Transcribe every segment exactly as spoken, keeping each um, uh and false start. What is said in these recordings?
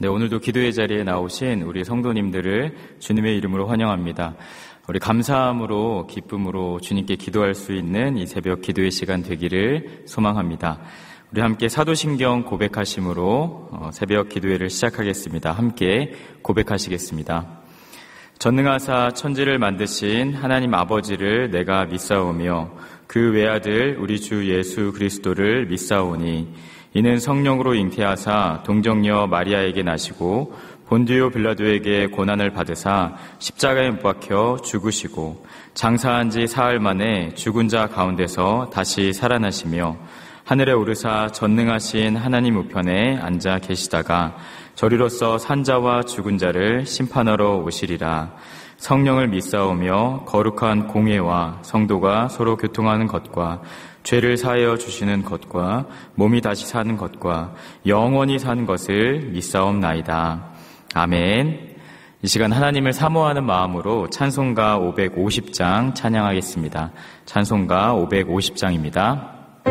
네, 오늘도 기도의 자리에 나오신 우리 성도님들을 주님의 이름으로 환영합니다. 우리 감사함으로 기쁨으로 주님께 기도할 수 있는 이 새벽 기도의 시간 되기를 소망합니다. 우리 함께 사도신경 고백하심으로 새벽 기도회를 시작하겠습니다. 함께 고백하시겠습니다. 전능하사 천지를 만드신 하나님 아버지를 내가 믿사오며 그 외아들 우리 주 예수 그리스도를 믿사오니 이는 성령으로 잉태하사 동정녀 마리아에게 나시고 본디오 빌라도에게 고난을 받으사 십자가에 못 박혀 죽으시고 장사한 지 사흘 만에 죽은 자 가운데서 다시 살아나시며 하늘에 오르사 전능하신 하나님 우편에 앉아 계시다가 저리로서 산자와 죽은 자를 심판하러 오시리라. 성령을 믿사오며 거룩한 공회와 성도가 서로 교통하는 것과 죄를 사하여 주시는 것과 몸이 다시 사는 것과 영원히 사는 것을 믿사옵나이다. 아멘. 이 시간 하나님을 사모하는 마음으로 찬송가 오백오십 장 찬양하겠습니다. 찬송가 오백오십 장입니다.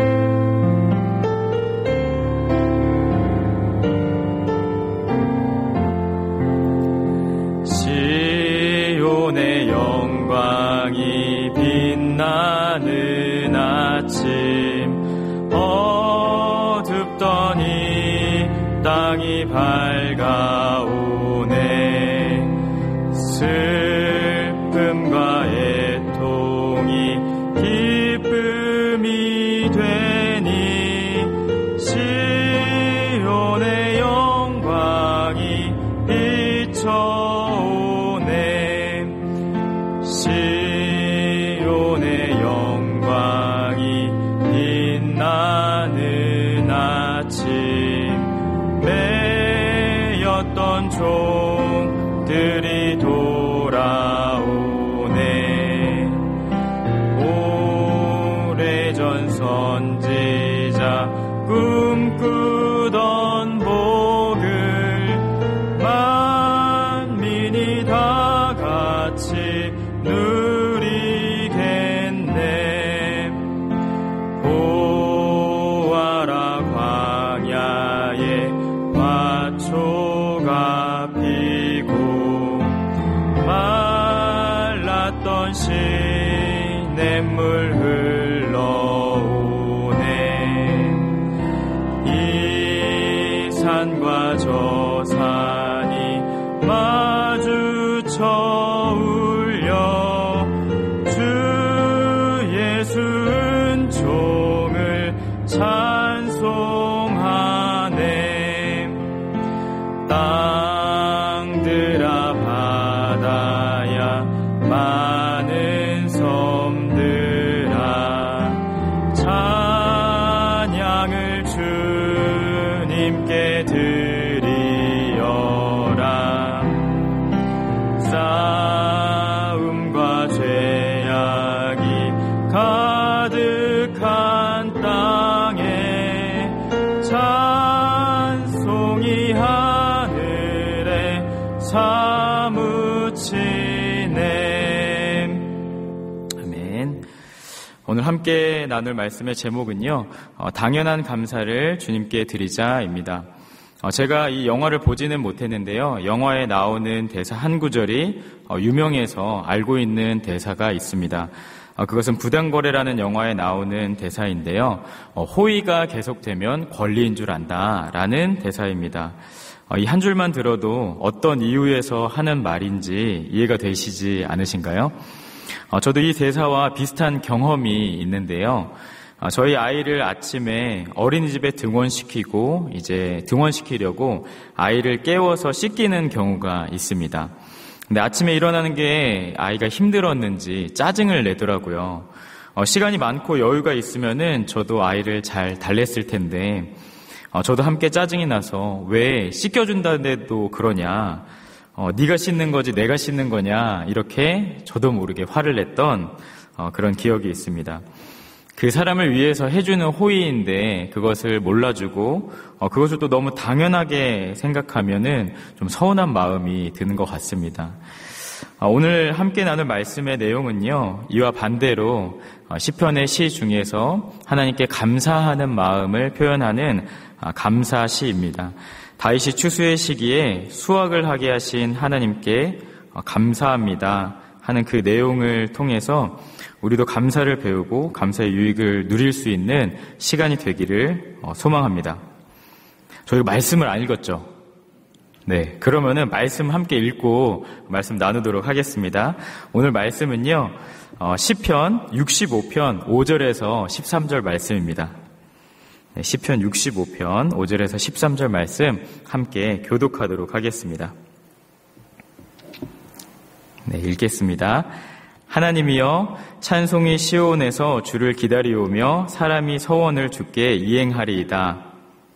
시온의 영광이 빛나는 아침 어둡더니 땅이 밝아오네. 슬픔과 애통이 기쁨이 되니 시온의 영광이 비춰오네. 시온의 영광이 빛나는 아침 매였던 종들이 돌아오네. 오래전 선지자 꿈꾸던 복을 만민이 다 같이 누리겠네. 보아라 광야에 화초가 피고 말랐던 시냇물 흘러오네. 이 산과 저 산이 마주쳐 울려 주 예수 은총을 찬송하네. 땅들아 바다야 많은 섬들아 찬양을 주님께 드리어라. 싸움과 죄악이 가득한 땅에 찬송이 하늘에 사무치네. 아멘. 오늘 함께 나눌 말씀의 제목은요, 어, 당연한 감사를 주님께 드리자입니다. 어, 제가 이 영화를 보지는 못했는데요, 영화에 나오는 대사 한 구절이 어, 유명해서 알고 있는 대사가 있습니다. 어, 그것은 부당거래라는 영화에 나오는 대사인데요, 어, 호의가 계속되면 권리인 줄 안다 라는 대사입니다. 어, 이 한 줄만 들어도 어떤 이유에서 하는 말인지 이해가 되시지 않으신가요? 어, 저도 이 대사와 비슷한 경험이 있는데요. 어, 저희 아이를 아침에 어린이집에 등원시키고 이제 등원시키려고 아이를 깨워서 씻기는 경우가 있습니다. 근데 아침에 일어나는 게 아이가 힘들었는지 짜증을 내더라고요. 어, 시간이 많고 여유가 있으면은 저도 아이를 잘 달랬을 텐데 어, 저도 함께 짜증이 나서 왜 씻겨준다는데도 그러냐, 어, 네가 씻는 거지 내가 씻는 거냐, 이렇게 저도 모르게 화를 냈던 어, 그런 기억이 있습니다. 그 사람을 위해서 해주는 호의인데 그것을 몰라주고 어, 그것을 또 너무 당연하게 생각하면은 좀 서운한 마음이 드는 것 같습니다. 어, 오늘 함께 나눌 말씀의 내용은요, 이와 반대로 어, 시편의 시 중에서 하나님께 감사하는 마음을 표현하는 어, 감사시입니다. 다윗이 추수의 시기에 수확을 하게 하신 하나님께 감사합니다 하는 그 내용을 통해서 우리도 감사를 배우고 감사의 유익을 누릴 수 있는 시간이 되기를 소망합니다. 저희가 말씀을 안 읽었죠? 네, 그러면은 말씀 함께 읽고 말씀 나누도록 하겠습니다. 오늘 말씀은요, 어, 시편 육십오 편 오 절에서 십삼 절 말씀입니다. 네, 시편 육십오 편 오 절에서 십삼 절 말씀 함께 교독하도록 하겠습니다. 네, 읽겠습니다. 하나님이여, 찬송이 시온에서 주를 기다리오며 사람이 서원을 주께 이행하리이다.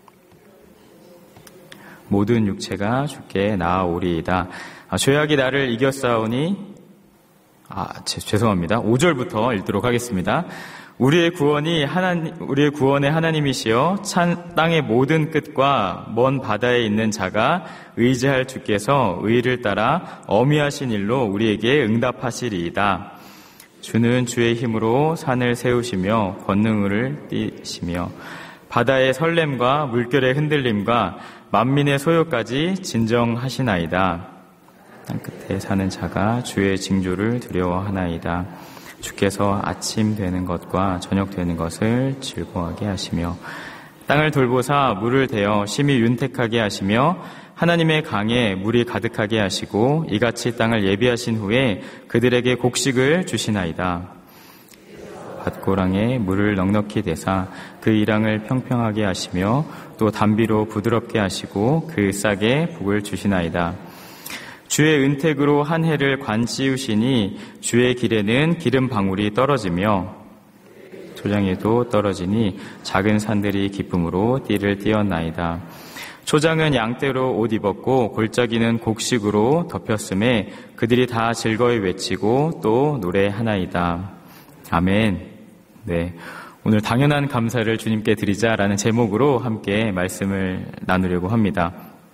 모든 육체가 주께 나아오리이다. 아, 죄악이 나를 이겼사오니, 아, 제, 죄송합니다. 오 절부터 읽도록 하겠습니다. 우리의 구원이 하나님, 우리의 구원의 하나님이시여, 찬 땅의 모든 끝과 먼 바다에 있는 자가 의지할 주께서 의를 따라 어미하신 일로 우리에게 응답하시리이다. 주는 주의 힘으로 산을 세우시며 권능을 띠시며 바다의 설렘과 물결의 흔들림과 만민의 소요까지 진정하시나이다. 땅끝에 사는 자가 주의 징조를 두려워하나이다. 주께서 아침 되는 것과 저녁 되는 것을 즐거워하게 하시며 땅을 돌보사 물을 대어 심히 윤택하게 하시며 하나님의 강에 물이 가득하게 하시고 이같이 땅을 예비하신 후에 그들에게 곡식을 주시나이다. 밭고랑에 물을 넉넉히 대사 그 이랑을 평평하게 하시며 또 담비로 부드럽게 하시고 그 싹에 복을 주시나이다. 주의 은택으로 한 해를 관 씌우시니 주의 길에는 기름 방울이 떨어지며 초장에도 떨어지니 작은 산들이 기쁨으로 띠를 띄었나이다. 초장은 양떼로 옷 입었고 골짜기는 곡식으로 덮였음에 그들이 다 즐거이 외치고 또 노래하나이다. 아멘. 네, 오늘 당연한 감사를 주님께 드리자라는 제목으로 함께 말씀을 나누려고 합니다.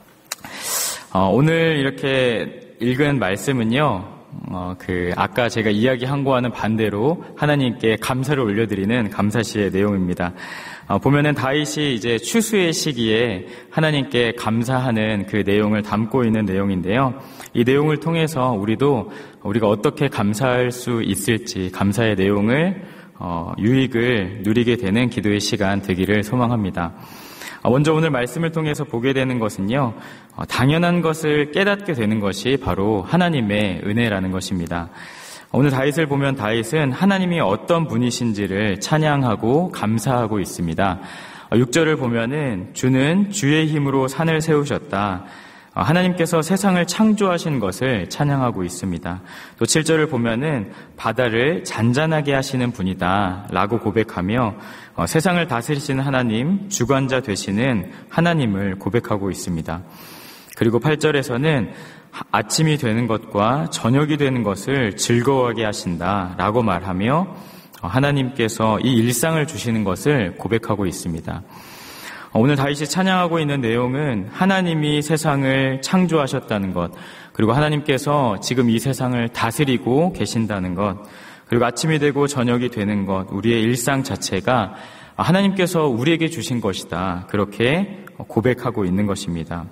어, 오늘 이렇게 읽은 말씀은요, 어, 그 아까 제가 이야기한 거와는 반대로 하나님께 감사를 올려드리는 감사시의 내용입니다. 어, 보면은 다윗이 이제 추수의 시기에 하나님께 감사하는 그 내용을 담고 있는 내용인데요. 이 내용을 통해서 우리도 우리가 어떻게 감사할 수 있을지 감사의 내용을 어, 유익을 누리게 되는 기도의 시간 되기를 소망합니다. 먼저 오늘 말씀을 통해서 보게 되는 것은요, 당연한 것을 깨닫게 되는 것이 바로 하나님의 은혜라는 것입니다. 오늘 다윗을 보면 다윗은 하나님이 어떤 분이신지를 찬양하고 감사하고 있습니다. 육 절을 보면은 주는 주의 힘으로 산을 세우셨다. 하나님께서 세상을 창조하신 것을 찬양하고 있습니다. 또 칠 절을 보면은 바다를 잔잔하게 하시는 분이다 라고 고백하며 어, 세상을 다스리시는 하나님, 주관자 되시는 하나님을 고백하고 있습니다. 그리고 팔 절에서는 아침이 되는 것과 저녁이 되는 것을 즐거워하게 하신다 라고 말하며 어, 하나님께서 이 일상을 주시는 것을 고백하고 있습니다. 오늘 다윗이 찬양하고 있는 내용은 하나님이 세상을 창조하셨다는 것, 그리고 하나님께서 지금 이 세상을 다스리고 계신다는 것, 그리고 아침이 되고 저녁이 되는 것, 우리의 일상 자체가 하나님께서 우리에게 주신 것이다. 그렇게 고백하고 있는 것입니다.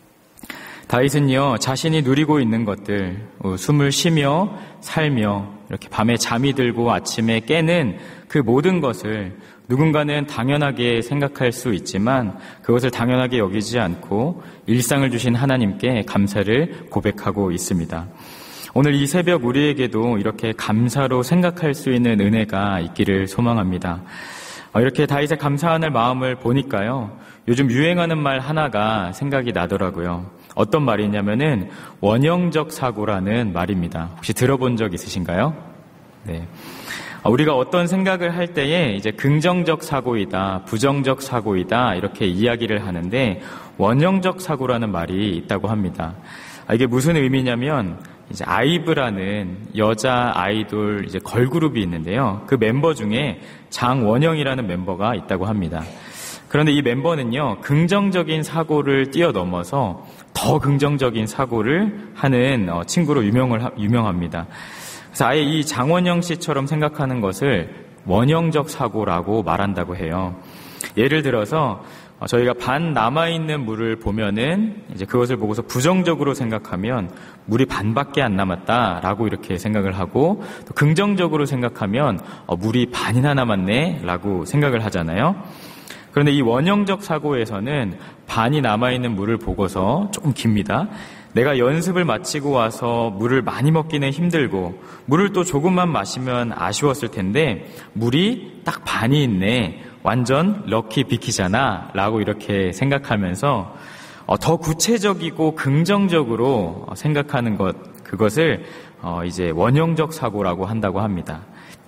다윗은요, 자신이 누리고 있는 것들, 숨을 쉬며 살며 이렇게 밤에 잠이 들고 아침에 깨는 그 모든 것을 누군가는 당연하게 생각할 수 있지만 그것을 당연하게 여기지 않고 일상을 주신 하나님께 감사를 고백하고 있습니다. 오늘 이 새벽 우리에게도 이렇게 감사로 생각할 수 있는 은혜가 있기를 소망합니다. 이렇게 다윗의 감사하는 마음을 보니까요, 요즘 유행하는 말 하나가 생각이 나더라고요. 어떤 말이냐면은 원형적 사고라는 말입니다. 혹시 들어본 적 있으신가요? 네. 우리가 어떤 생각을 할 때에 이제 긍정적 사고이다, 부정적 사고이다 이렇게 이야기를 하는데 원형적 사고라는 말이 있다고 합니다. 이게 무슨 의미냐면 이제 아이브라는 여자 아이돌 이제 걸그룹이 있는데요. 그 멤버 중에 장원영이라는 member가 있다고 합니다. 그런데 이 멤버는요, 긍정적인 사고를 뛰어넘어서 더 긍정적인 사고를 하는 친구로 유명을, 유명합니다. 그래서 아예 이 장원영 씨처럼 생각하는 것을 원형적 사고라고 말한다고 해요. 예를 들어서 저희가 반 남아있는 물을 보면은 이제 그것을 보고서 부정적으로 생각하면 물이 반밖에 안 남았다라고 이렇게 생각을 하고, 또 긍정적으로 생각하면 어, 물이 반이나 남았네라고 생각을 하잖아요. 그런데 이 원형적 사고에서는 반이 남아있는 물을 보고서 조금 깁니다. 내가 연습을 마치고 와서 물을 많이 먹기는 힘들고 물을 또 조금만 마시면 아쉬웠을 텐데 물이 딱 반이 있네, 완전 럭키 비키잖아 라고 이렇게 생각하면서 더 구체적이고 긍정적으로 생각하는 것, 그것을 이제 원형적 사고라고 한다고 합니다.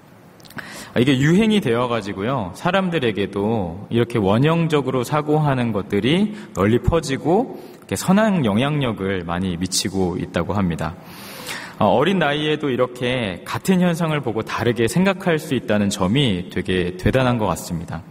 이게 유행이 되어가지고요, 사람들에게도 이렇게 원형적으로 사고하는 것들이 널리 퍼지고 선한 영향력을 많이 미치고 있다고 합니다. 어린 나이에도 이렇게 같은 현상을 보고 다르게 생각할 수 있다는 점이 되게 대단한 것 같습니다.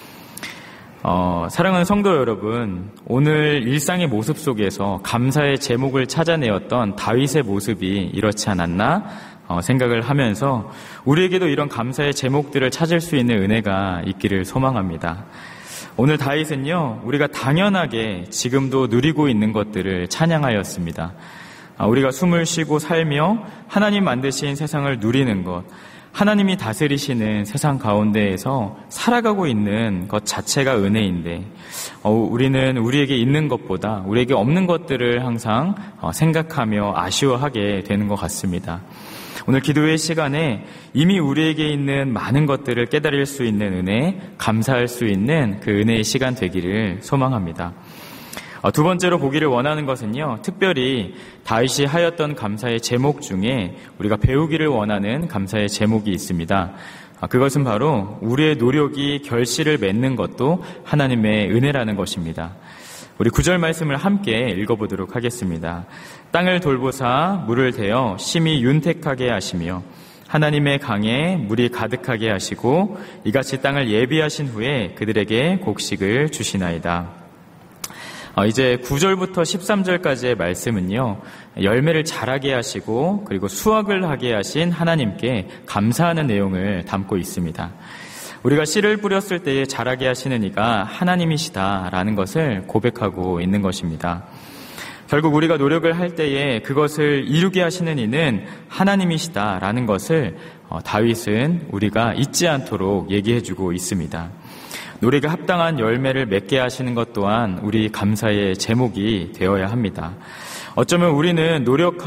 어, 사랑하는 성도 여러분, 오늘 일상의 모습 속에서 감사의 제목을 찾아내었던 다윗의 모습이 이렇지 않았나 어, 생각을 하면서 우리에게도 이런 감사의 제목들을 찾을 수 있는 은혜가 있기를 소망합니다. 오늘 다윗은요, 우리가 당연하게 지금도 누리고 있는 것들을 찬양하였습니다. 우리가 숨을 쉬고 살며 하나님 만드신 세상을 누리는 것, 하나님이 다스리시는 세상 가운데에서 살아가고 있는 것 자체가 은혜인데, 어, 우리는 우리에게 있는 것보다 우리에게 없는 것들을 항상 어, 생각하며 아쉬워하게 되는 것 같습니다. 오늘 기도의 시간에 이미 우리에게 있는 많은 것들을 깨달을 수 있는 은혜, 감사할 수 있는 그 은혜의 시간 되기를 소망합니다. 두 번째로 보기를 원하는 것은요, 특별히 다윗이 하였던 감사의 제목 중에 우리가 배우기를 원하는 감사의 제목이 있습니다. 그것은 바로 우리의 노력이 결실을 맺는 것도 하나님의 은혜라는 것입니다. 우리 구절 말씀을 함께 읽어보도록 하겠습니다. 땅을 돌보사 물을 대어 심히 윤택하게 하시며 하나님의 강에 물이 가득하게 하시고 이같이 땅을 예비하신 후에 그들에게 곡식을 주시나이다. 이제 구 절부터 십삼 절까지의 말씀은요, 열매를 자라게 하시고 그리고 수확을 하게 하신 하나님께 감사하는 내용을 담고 있습니다. 우리가 씨를 뿌렸을 때에 자라게 하시는 이가 하나님이시다라는 것을 고백하고 있는 것입니다. 결국 우리가 노력을 할 때에 그것을 이루게 하시는 이는 하나님이시다라는 것을 다윗은 우리가 잊지 않도록 얘기해주고 있습니다. 노력에 합당한 열매를 맺게 하시는 것 또한 우리 감사의 제목이 되어야 합니다. 어쩌면 우리는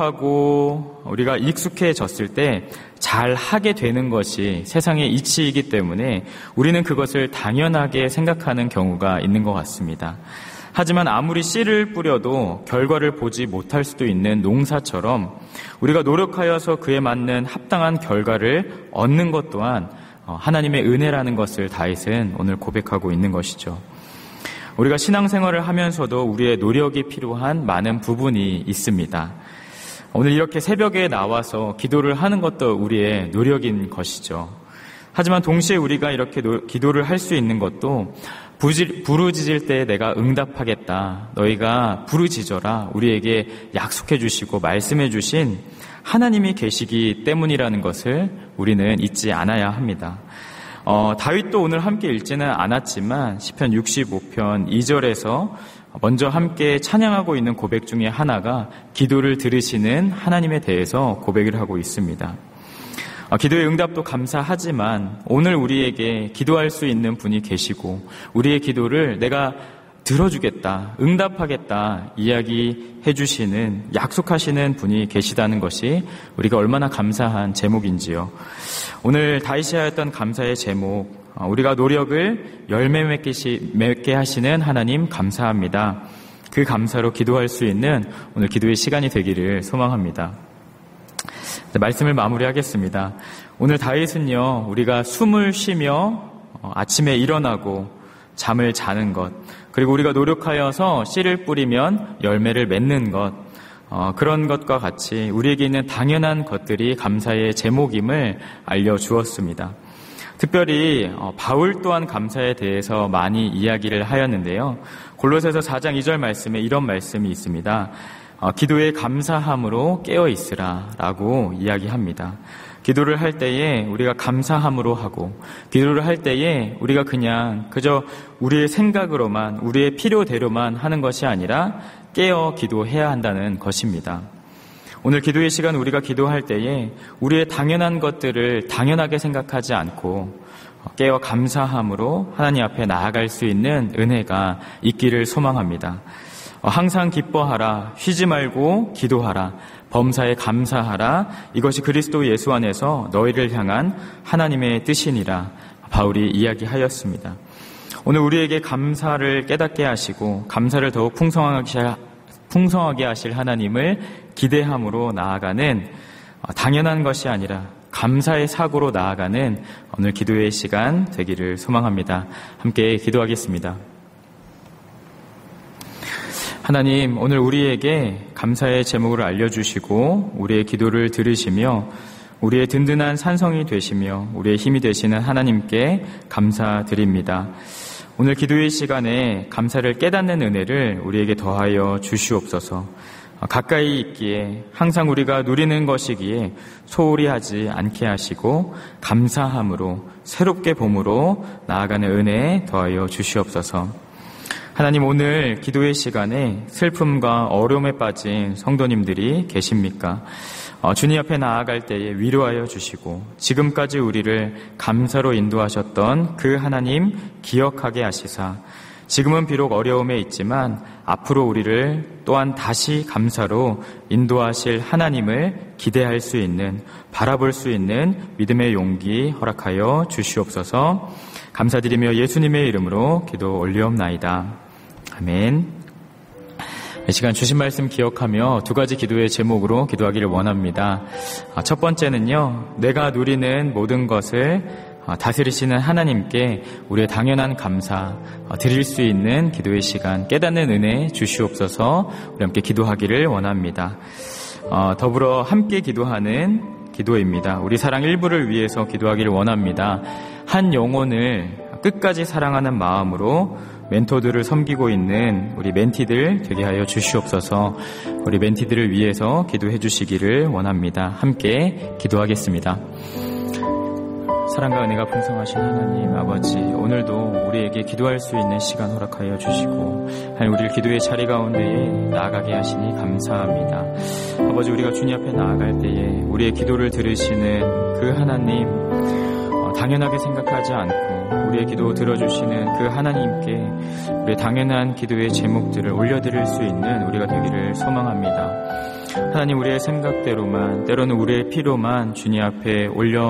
노력하고 우리가 익숙해졌을 때 잘 하게 되는 것이 세상의 이치이기 때문에 우리는 그것을 당연하게 생각하는 경우가 있는 것 같습니다. 하지만 아무리 씨를 뿌려도 결과를 보지 못할 수도 있는 농사처럼 우리가 노력하여서 그에 맞는 합당한 결과를 얻는 것 또한 하나님의 은혜라는 것을 다윗은 오늘 고백하고 있는 것이죠. 우리가 신앙생활을 하면서도 우리의 노력이 필요한 많은 부분이 있습니다. 오늘 이렇게 새벽에 나와서 기도를 하는 것도 우리의 노력인 것이죠. 하지만 동시에 우리가 이렇게 노, 기도를 할 수 있는 것도 부지, 부르짖을 때 내가 응답하겠다, 너희가 부르짖어라 우리에게 약속해 주시고 말씀해 주신 하나님이 계시기 때문이라는 것을 우리는 잊지 않아야 합니다. 어, 다윗도 오늘 함께 읽지는 않았지만 시편 육십오 편 이 절에서 먼저 함께 찬양하고 있는 고백 중에 하나가 기도를 들으시는 하나님에 대해서 고백을 하고 있습니다. 어, 기도의 응답도 감사하지만 오늘 우리에게 기도할 수 있는 분이 계시고 우리의 기도를 내가 들어주겠다, 응답하겠다 이야기해 주시는, 약속하시는 분이 계시다는 것이 우리가 얼마나 감사한 제목인지요. 오늘 다윗이 하였던 감사의 제목, 우리가 노력을 열매 맺게 하시는 하나님 감사합니다. 그 감사로 기도할 수 있는 오늘 기도의 시간이 되기를 소망합니다. 말씀을 마무리하겠습니다. 오늘 다윗은요, 우리가 숨을 쉬며 아침에 일어나고 잠을 자는 것, 그리고 우리가 노력하여서 씨를 뿌리면 열매를 맺는 것, 어, 그런 것과 같이 우리에게 있는 당연한 것들이 감사의 제목임을 알려주었습니다. 특별히 어, 바울 또한 감사에 대해서 많이 이야기를 하였는데요. 골로새서 사 장 이 절 말씀에 이런 말씀이 있습니다. 어, 기도에 감사함으로 깨어있으라 라고 이야기합니다. 기도를 할 때에 우리가 감사함으로 하고, 기도를 할 때에 우리가 그냥 그저 우리의 생각으로만, 우리의 필요대로만 하는 것이 아니라 깨어 기도해야 한다는 것입니다. 오늘 기도의 시간 우리가 기도할 때에 우리의 당연한 것들을 당연하게 생각하지 않고 깨어 감사함으로 하나님 앞에 나아갈 수 있는 은혜가 있기를 소망합니다. 항상 기뻐하라, 쉬지 말고 기도하라, 범사에 감사하라, 이것이 그리스도 예수 안에서 너희를 향한 하나님의 뜻이니라 바울이 이야기하였습니다. 오늘 우리에게 감사를 깨닫게 하시고 감사를 더욱 풍성하게, 풍성하게 하실 하나님을 기대함으로 나아가는, 당연한 것이 아니라 감사의 사고로 나아가는 오늘 기도의 시간 되기를 소망합니다. 함께 기도하겠습니다. 하나님, 오늘 우리에게 감사의 제목을 알려주시고 우리의 기도를 들으시며 우리의 든든한 산성이 되시며 우리의 힘이 되시는 하나님께 감사드립니다. 오늘 기도의 시간에 감사를 깨닫는 은혜를 우리에게 더하여 주시옵소서. 가까이 있기에 항상 우리가 누리는 것이기에 소홀히 하지 않게 하시고 감사함으로 새롭게 봄으로 나아가는 은혜 더하여 주시옵소서. 하나님, 오늘 기도의 시간에 슬픔과 어려움에 빠진 성도님들이 계십니까? 어, 주님 앞에 나아갈 때에 위로하여 주시고 지금까지 우리를 감사로 인도하셨던 그 하나님 기억하게 하시사 지금은 비록 어려움에 있지만 앞으로 우리를 또한 다시 감사로 인도하실 하나님을 기대할 수 있는, 바라볼 수 있는 믿음의 용기 허락하여 주시옵소서. 감사드리며 예수님의 이름으로 기도 올리옵나이다. 아멘. 이 시간 주신 말씀 기억하며 두 가지 기도의 제목으로 기도하기를 원합니다. 첫 번째는요, 내가 누리는 모든 것을 다스리시는 하나님께 우리의 당연한 감사 드릴 수 있는 기도의 시간, 깨닫는 은혜 주시옵소서. 우리 함께 기도하기를 원합니다. 더불어 함께 기도하는 기도입니다. 우리 사랑 일부를 위해서 기도하기를 원합니다. 한 영혼을 끝까지 사랑하는 마음으로 멘토들을 섬기고 있는 우리 멘티들 되게 하여 주시옵소서. 우리 멘티들을 위해서 기도해 주시기를 원합니다. 함께 기도하겠습니다. 사랑과 은혜가 풍성하신 하나님 아버지, 오늘도 우리에게 기도할 수 있는 시간 허락하여 주시고 하나님, 우리를 기도의 자리 가운데에 나아가게 하시니 감사합니다. 아버지, 우리가 주님 앞에 나아갈 때에 우리의 기도를 들으시는 그 하나님, 어, 당연하게 생각하지 않고 우리의 기도 들어주시는 그 하나님께 우리의 당연한 기도의 제목들을 올려드릴 수 있는 우리가 되기를 소망합니다. 하나님, 우리의 생각대로만, 때로는 우리의 필요만 주님 앞에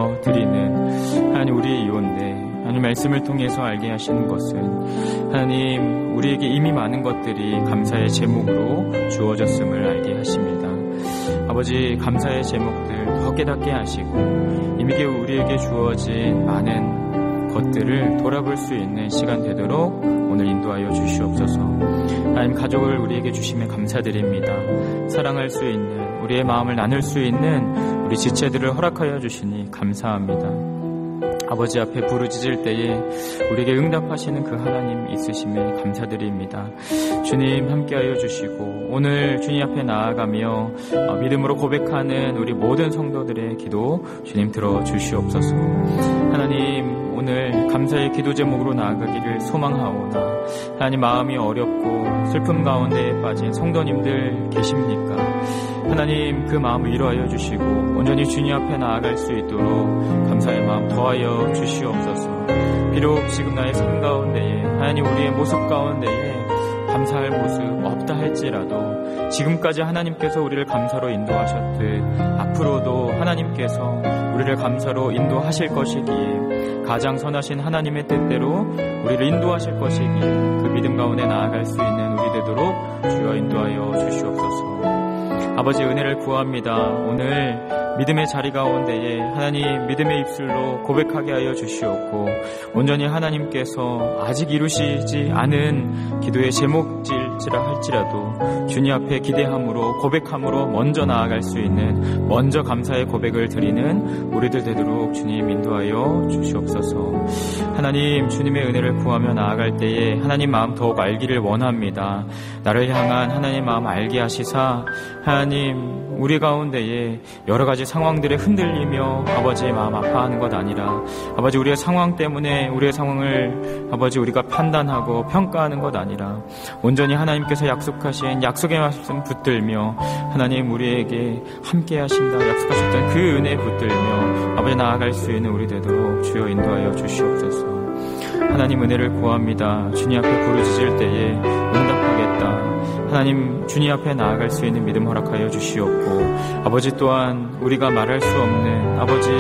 올려드리는 하나님, 우리의 이온데 하나님 말씀을 통해서 알게 하시는 것은 하나님, 우리에게 이미 많은 것들이 감사의 제목으로 주어졌음을 알게 하십니다. 아버지, 감사의 제목들 더 깨닫게 하시고 이미 우리에게 주어진 많은 것들을 돌아볼 수 있는 시간 되도록 오늘 인도하여 주시옵소서. 하나님, 가족을 우리에게 주시며 감사드립니다. 사랑할 수 있는, 우리의 마음을 나눌 수 있는 우리 지체들을 허락하여 주시니 감사합니다. 아버지 앞에 부르짖을 때에 우리에게 응답하시는 그 하나님 있으심에 감사드립니다. 주님 함께하여 주시고 오늘 주님 앞에 나아가며 믿음으로 고백하는 우리 모든 성도들의 기도 주님 들어주시옵소서. 하나님, 오늘 감사의 기도 제목으로 나아가기를 소망하오나 하나님, 마음이 어렵고 슬픔 가운데 빠진 성도님들 계십니까? 하나님, 그 마음을 위로하여 주시고 온전히 주님 앞에 나아갈 수 있도록 감사의 마음 더하여 주시옵소서. 비록 지금 나의 삶 가운데에 하나님, 우리의 모습 가운데에 감사할 모습 없다 할지라도 지금까지 하나님께서 우리를 감사로 인도하셨듯 앞으로도 하나님께서 우리를 감사로 인도하실 것이기에 가장 선하신 하나님의 뜻대로 우리를 인도하실 것이기에 그 믿음 가운데 나아갈 수 있는 우리 되도록 주여 인도하여 주시옵소서. 아버지, 은혜를 구합니다. 오늘 믿음의 자리 가운데에 하나님, 믿음의 입술로 고백하게 하여 주시옵고 온전히 하나님께서 아직 이루시지 않은 기도의 제목일지라 할지라도 주님 앞에 기대함으로 고백함으로 먼저 나아갈 수 있는, 먼저 감사의 고백을 드리는 우리들 되도록 주님 인도하여 주시옵소서. 하나님, 주님의 은혜를 구하며 나아갈 때에 하나님 마음 더욱 알기를 원합니다. 나를 향한 하나님 마음 알게 하시사 하나님, 우리 가운데에 여러 가지 상황들에 흔들리며 아버지의 마음 아파하는 것 아니라 아버지 우리의 상황 때문에 우리의 상황을 아버지 우리가 판단하고 평가하는 것 아니라 온전히 하나님께서 약속하신 약속의 말씀 붙들며 하나님 우리에게 함께 하신다 약속하셨던 그 은혜에 붙들며 아버지 나아갈 수 있는 우리 되도록 주여 인도하여 주시옵소서. 하나님 은혜를 구합니다. 주님 앞에 부르짖을 때에 응답하겠다. 하나님 주님 앞에 나아갈 수 있는 믿음 허락하여 주시옵고 아버지 또한 우리가 말할 수 없는 아버지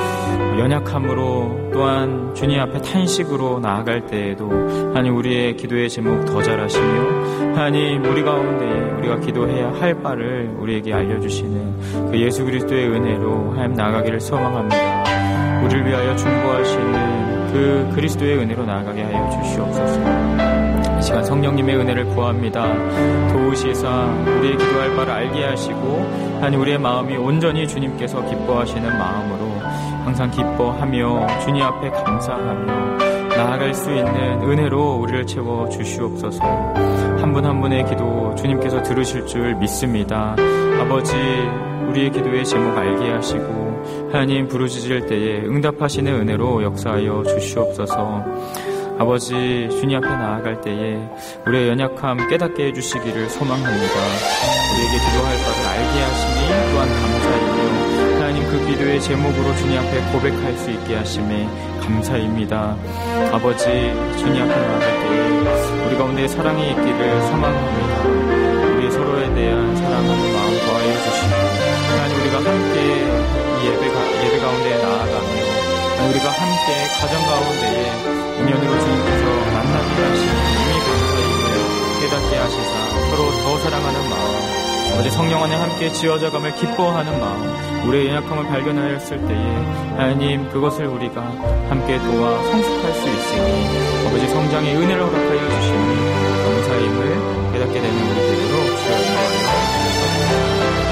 연약함으로 또한 주님 앞에 탄식으로 나아갈 때에도 하나님 우리의 기도의 제목 더 잘하시며 하나님 우리 가운데 우리가 기도해야 할 바를 우리에게 알려주시는 그 예수 그리스도의 은혜로 하나님 나아가기를 소망합니다. 우리를 위하여 중보하시는 그 그리스도의 은혜로 나아가게 하여 주시옵소서. 이 시간 성령님의 은혜를 구합니다. 도우시사 우리의 기도할 바를 알게 하시고 하나님 우리의 마음이 온전히 주님께서 기뻐하시는 마음으로 항상 기뻐하며 주님 앞에 감사하며 나아갈 수 있는 은혜로 우리를 채워 주시옵소서. 한 분 한 분의 기도 주님께서 들으실 줄 믿습니다. 아버지 우리의 기도의 제목 알게 하시고 하나님 부르짖을 때에 응답하시는 은혜로 역사하여 주시옵소서. 아버지 주님 앞에 나아갈 때에 우리의 연약함 깨닫게 해주시기를 소망합니다. 우리에게 기도할 바를 알게 하시니 또한 감사이며 하나님 그 기도의 제목으로 주님 앞에 고백할 수 있게 하심에 감사입니다. 아버지 주님 앞에 나아갈 때에 우리 가운데 사랑이 있기를 소망합니다. 우리 서로에 대한 사랑하는 마음 더하여 주시고 하나님 우리가 함께 예배, 예배 가운데 나아가며 우리가 함께 가정 가운데에 인연으로 주님께서 만나게 하시는 이미 감사임을 깨닫게 하시사 서로 더 사랑하는 마음 아버지 성령 안에 함께 지어져감을 기뻐하는 마음 우리의 연약함을 발견하였을 때에 하나님 그것을 우리가 함께 도와 성숙할 수 있으니 아버지 성장의 은혜를 허락하여 주시니 감사임을 깨닫게 되는 우리 되도록 주여 인도하여 주옵소서.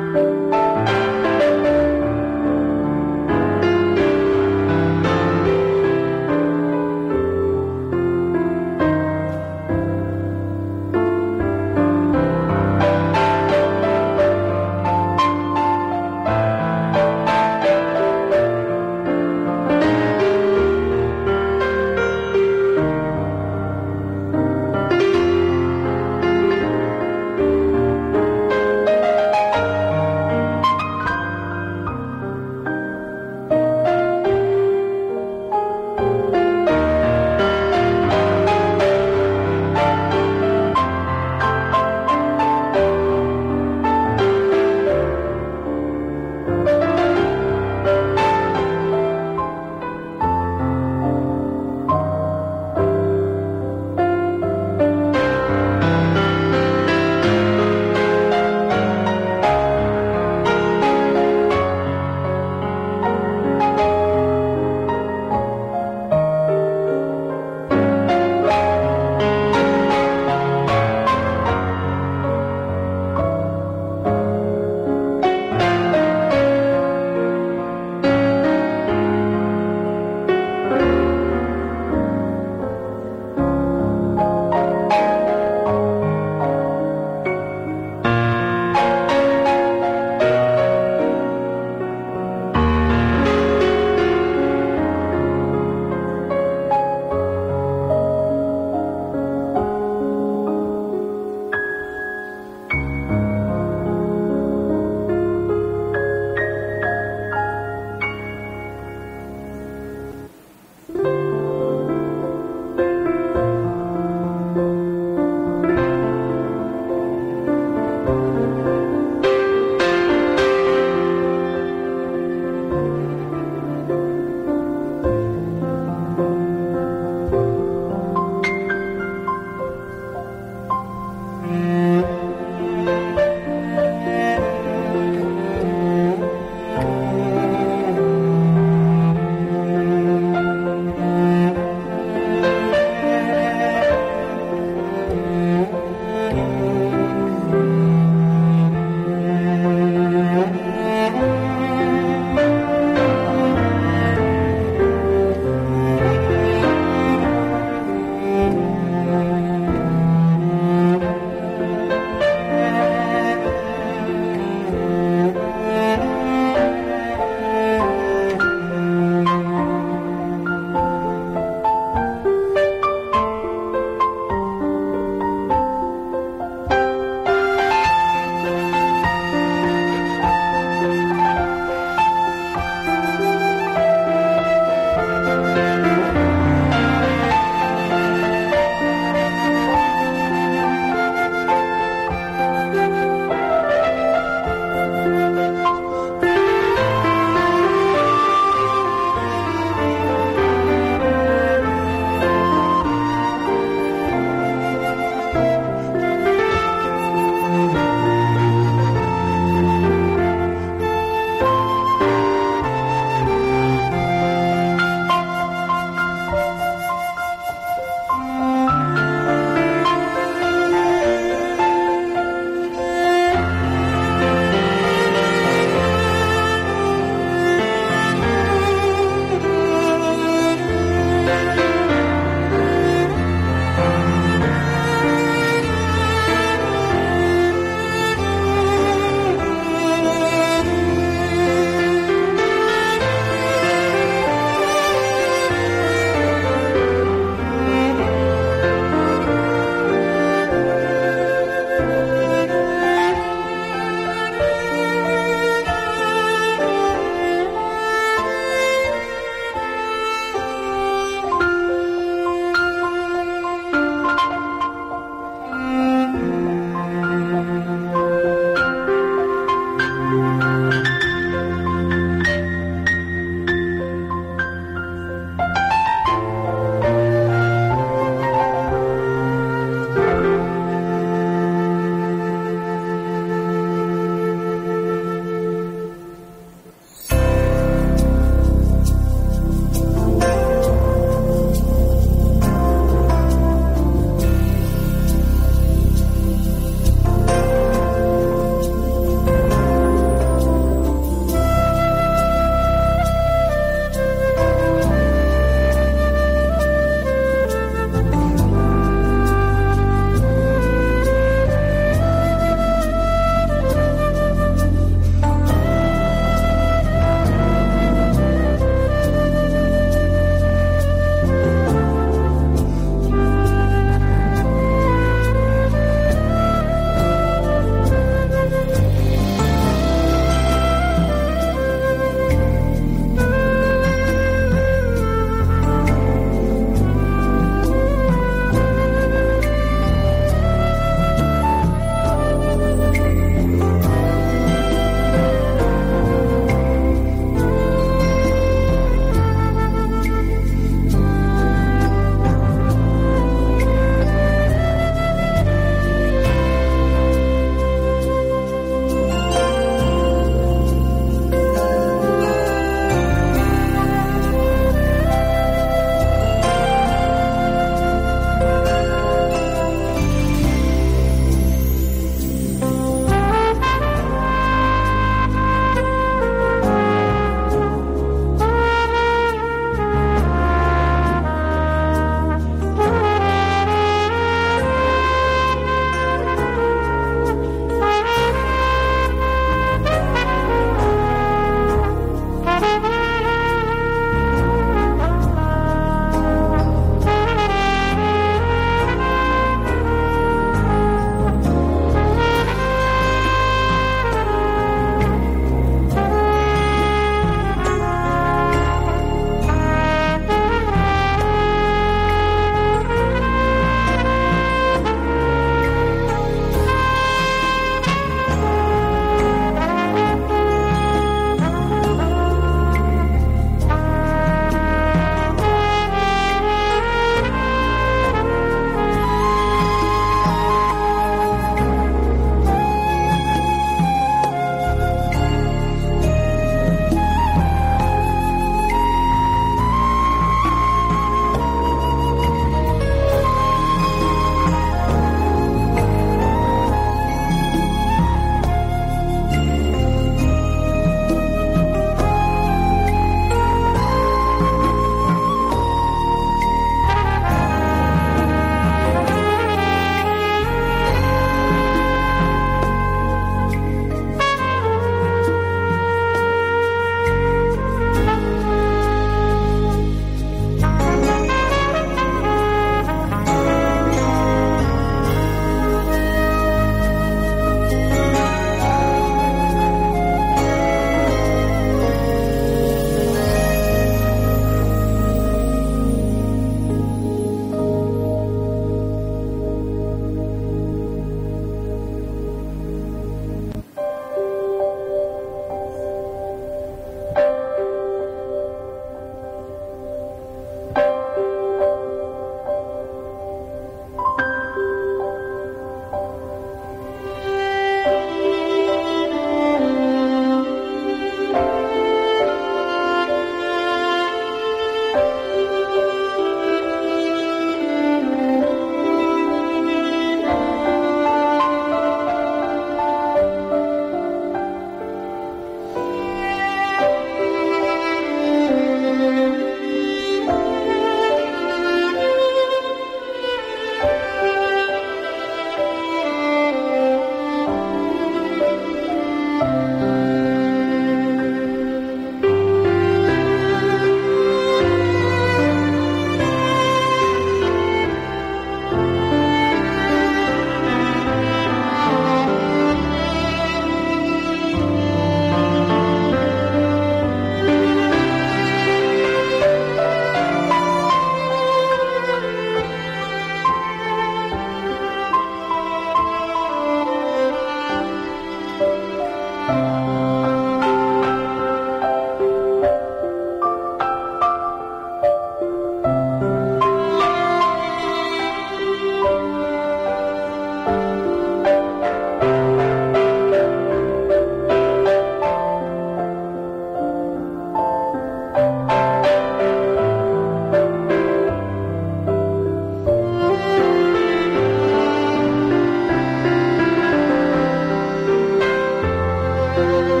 you.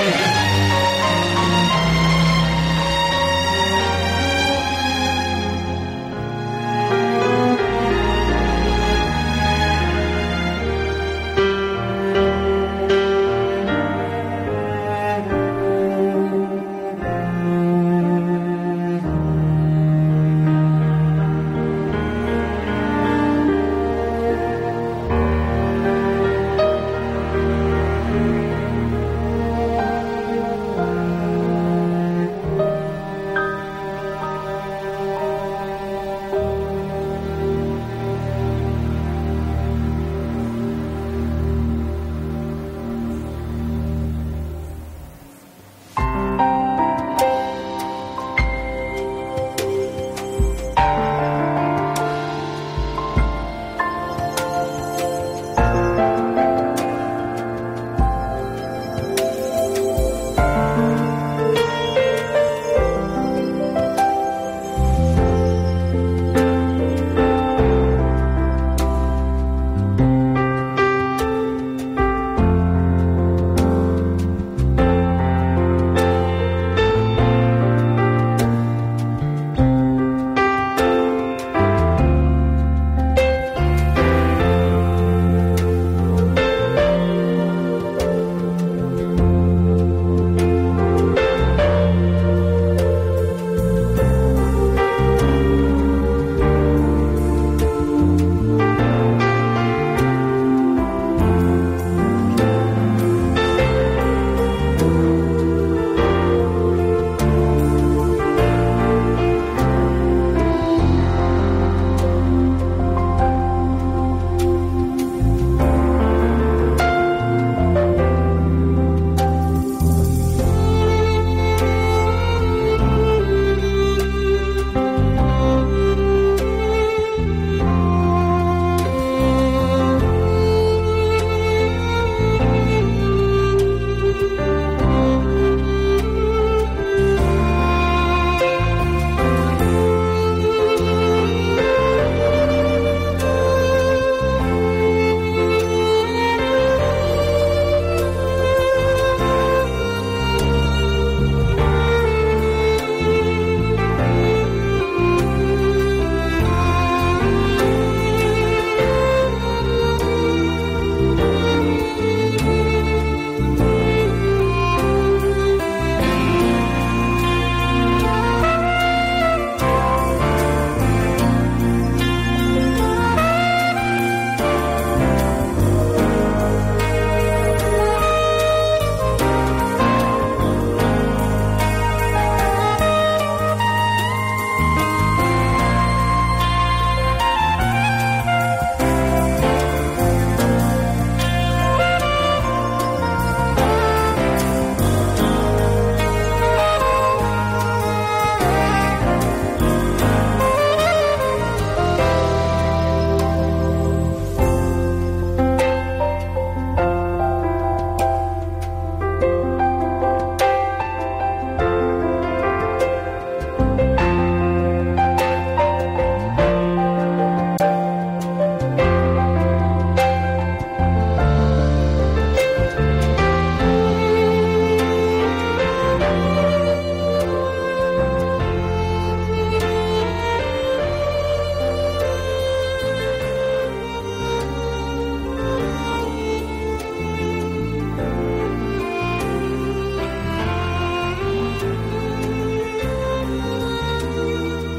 아멘.